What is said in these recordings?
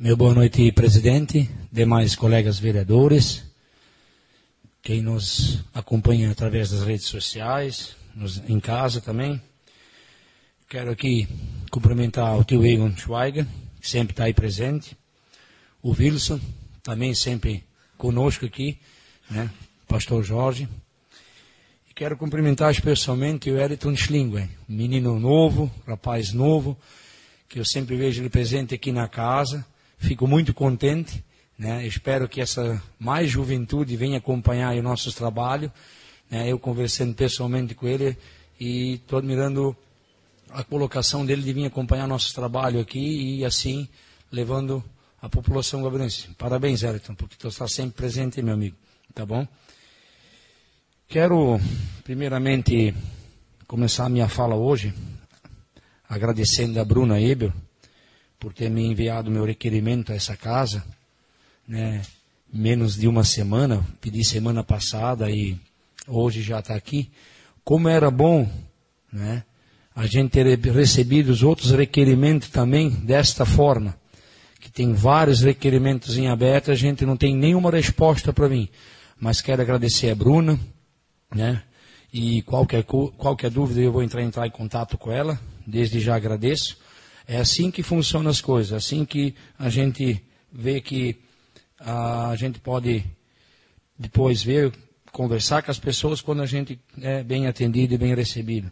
Meu boa noite, presidente, demais colegas vereadores, quem nos acompanha através das redes sociais, em casa também. Quero aqui cumprimentar o tio Egon Schweiger, que sempre está aí presente, o Wilson, também sempre conosco aqui, né? Pastor Jorge. E quero cumprimentar especialmente o Elton Schlingwen, menino novo, rapaz novo, que eu sempre vejo ele presente aqui na casa. Fico muito contente, né? Espero que essa mais juventude venha acompanhar o nosso trabalho, né? Eu conversando pessoalmente com ele e estou admirando a colocação dele de vir acompanhar nosso trabalho aqui e assim levando a população guabirense. Parabéns, Elton, porque tu está sempre presente, meu amigo, tá bom? Quero primeiramente começar a minha fala hoje agradecendo a Bruna Eber por ter me enviado meu requerimento a essa casa, né? Menos de uma semana, pedi semana passada e hoje já está aqui. Como era bom, né, a gente ter recebido os outros requerimentos também desta forma, que tem vários requerimentos em aberto, a gente não tem nenhuma resposta para mim, mas quero agradecer a Bruna, né? E qualquer dúvida eu vou entrar em contato com ela, desde já agradeço. É assim que funcionam as coisas, assim que a gente vê que a gente pode depois ver, conversar com as pessoas quando a gente é bem atendido e bem recebido.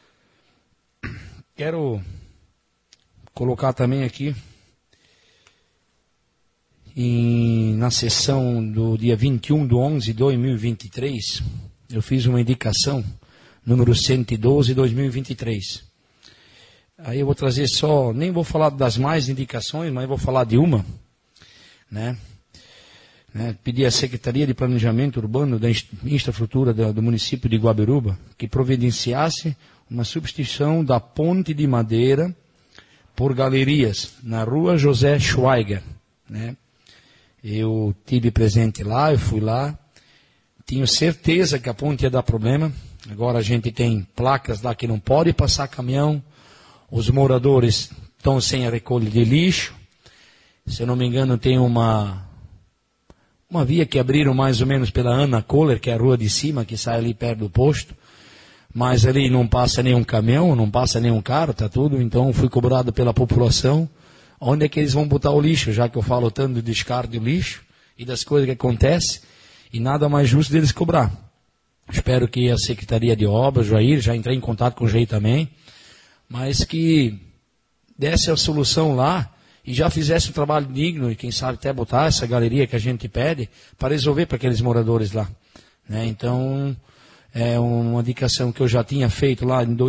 Quero colocar também aqui, na sessão do dia 21/11/2023, eu fiz uma indicação, número 112/2023. Aí eu vou trazer só, nem vou falar das mais indicações, mas vou falar de uma, né? Pedir à Secretaria de Planejamento Urbano da Infraestrutura do município de Guabiruba que providenciasse uma substituição da ponte de madeira por galerias na rua José Schweiger, né? Eu tive presente lá, eu fui lá, tinha certeza que a ponte ia dar problema. Agora a gente tem placas lá que não pode passar caminhão. Os moradores estão sem a recolha de lixo. Se eu não me engano, tem uma via que abriram mais ou menos pela Ana Kohler, que é a rua de cima, que sai ali perto do posto. Mas ali não passa nenhum caminhão, não passa nenhum carro, tá tudo. Então fui cobrado pela população. Onde é que eles vão botar o lixo? Já que eu falo tanto do descarte do lixo e das coisas que acontecem. E nada mais justo deles cobrar. Espero que a Secretaria de Obras, Jair, já entrei em contato com o Jair também, mas que desse a solução lá e já fizesse um trabalho digno e quem sabe até botar essa galeria que a gente pede para resolver para aqueles moradores lá, né? Então, é uma indicação que eu já tinha feito lá em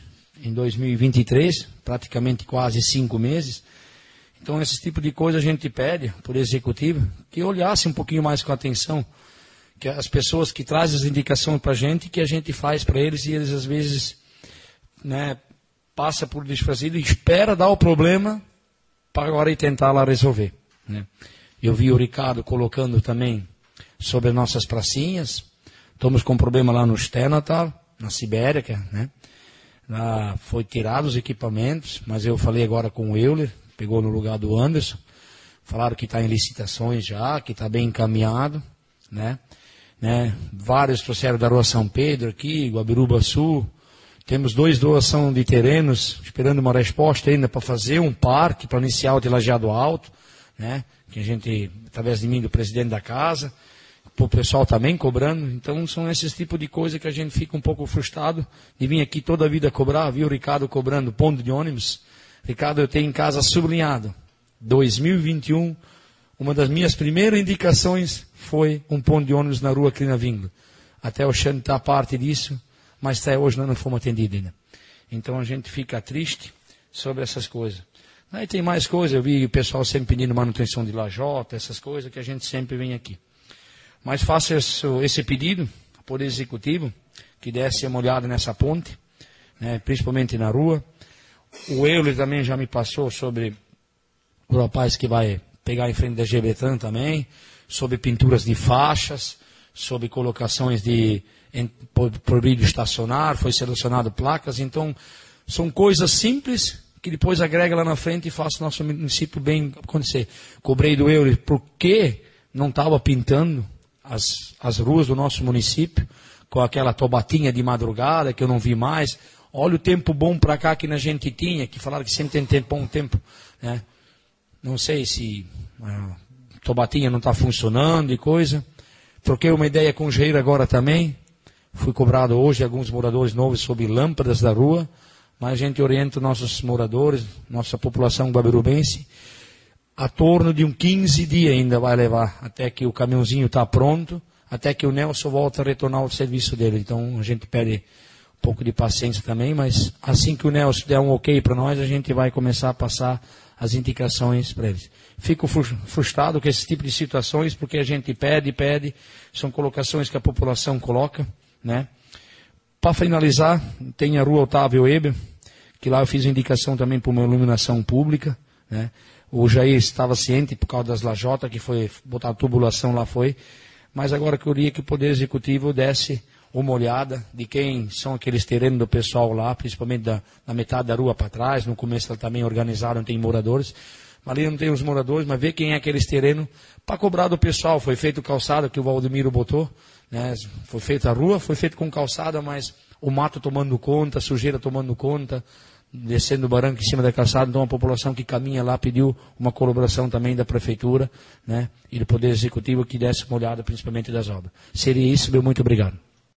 2023, praticamente quase 5 meses. Então, esse tipo de coisa a gente pede por executivo que olhasse um pouquinho mais com atenção, que as pessoas que trazem as indicações para a gente, que a gente faz para eles e eles às vezes, né, passa por desfazido e espera dar o problema para agora ir tentar lá resolver, né? Eu vi o Ricardo colocando também sobre nossas pracinhas. Estamos com um problema lá no Sternatal, na Sibéria, né? Lá foi tirado os equipamentos, mas eu falei agora com o Euler, pegou no lugar do Anderson. Falaram que está em licitações já, que está bem encaminhado, né? Vários trouxeram da Rua São Pedro aqui, Guabiruba Sul. Temos 2 doações de terrenos, esperando uma resposta ainda para fazer um parque para iniciar o de Lajeado Alto, né? Que a gente, através de mim, do presidente da casa, o pessoal também cobrando. Então são esses tipos de coisa que a gente fica um pouco frustrado de vir aqui toda a vida cobrar. Viu o Ricardo cobrando ponto de ônibus? Ricardo, eu tenho em casa sublinhado, 2021, uma das minhas primeiras indicações foi um ponto de ônibus na rua Clina Vinglo. Até o Xande está parte disso, mas até hoje nós não fomos atendidos ainda. Então a gente fica triste sobre essas coisas. Aí tem mais coisas, eu vi o pessoal sempre pedindo manutenção de lajota, essas coisas que a gente sempre vem aqui. Mas faço esse pedido por executivo, que desse uma olhada nessa ponte, né, principalmente na rua. O Euler também já me passou sobre o rapaz que vai pegar em frente da Gebetran também, sobre pinturas de faixas, sobre colocações de proibido estacionar, foi selecionado placas. Então, são coisas simples que depois agrega lá na frente e faça o nosso município bem acontecer. Cobrei do Euler porque não estava pintando as ruas do nosso município, com aquela tobatinha de madrugada, que eu não vi mais. Olha o tempo bom para cá que a gente tinha, que falaram que sempre tem tempo bom tempo, né? Não sei se a tobatinha não está funcionando e coisa. Troquei uma ideia com o engenheiro agora também. Fui cobrado hoje alguns moradores novos sobre lâmpadas da rua, mas a gente orienta os nossos moradores, nossa população guabirubense, a torno de 15 dias ainda vai levar, até que o caminhãozinho está pronto, até que o Nelson volta a retornar ao serviço dele. Então a gente pede um pouco de paciência também, mas assim que o Nelson der um ok para nós, a gente vai começar a passar as indicações para eles. Fico frustrado com esse tipo de situações, porque a gente pede, são colocações que a população coloca, né? Para finalizar, tem a rua Otávio Eber, que lá eu fiz indicação também para uma iluminação pública, né? O Jair estava ciente por causa das lajotas, que foi botar a tubulação lá foi, mas agora que eu queria que o Poder Executivo desse uma olhada de quem são aqueles terrenos do pessoal lá, principalmente da metade da rua para trás. No começo ela também organizaram, tem moradores, mas ali não tem os moradores, mas ver quem é aqueles terrenos para cobrar do pessoal. Foi feito calçada que o Valdemiro botou, né? Foi feita a rua, foi feito com calçada, mas o mato tomando conta, a sujeira tomando conta, descendo o barranco em cima da calçada. Então a população que caminha lá pediu uma colaboração também da prefeitura, né? E do Poder Executivo que desse uma olhada principalmente das obras. Seria isso, meu muito obrigado.